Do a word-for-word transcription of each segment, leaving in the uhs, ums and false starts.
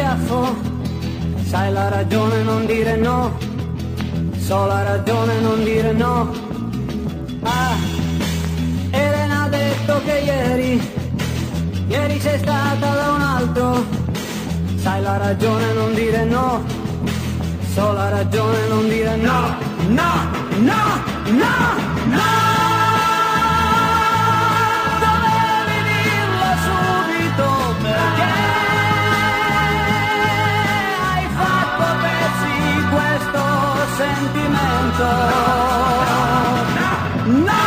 schiaffo, sai la ragione non dire no, so la ragione non dire no. Ah, Elena ha detto che ieri, ieri sei stata da un altro, sai la ragione non dire no, so la ragione non dire no, no, no, no, no. Dovevi dirlo subito perché hai fatto pezzi questo sentimento. No!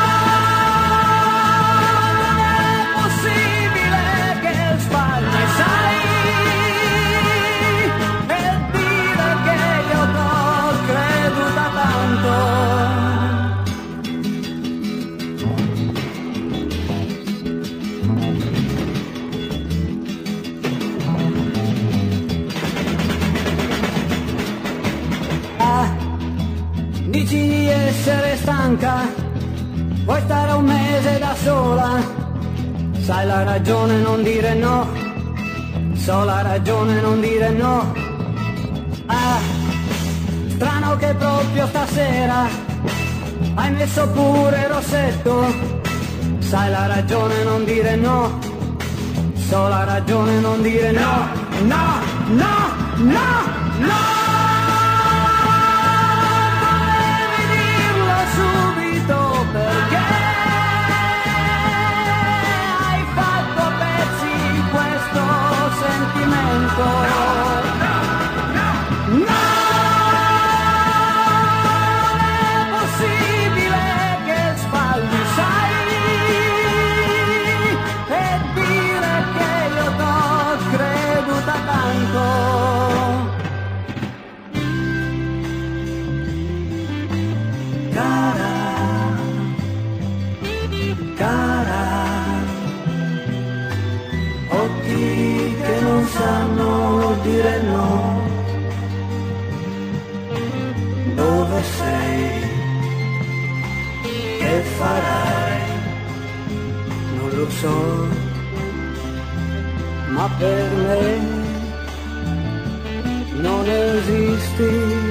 Dici di essere stanca, vuoi stare un mese da sola, sai la ragione non dire no, so la ragione non dire no. Ah, strano che proprio stasera hai messo pure il rossetto, sai la ragione non dire no, so la ragione non dire no, no, no, no, no. Perché hai fatto pezzi questo sentimento? No, no, no, no! Non è possibile che sbagli, sai, e dire che io t'ho creduta tanto. Che non sanno dire no, dove sei, che farai, non lo so, ma per me non esisti.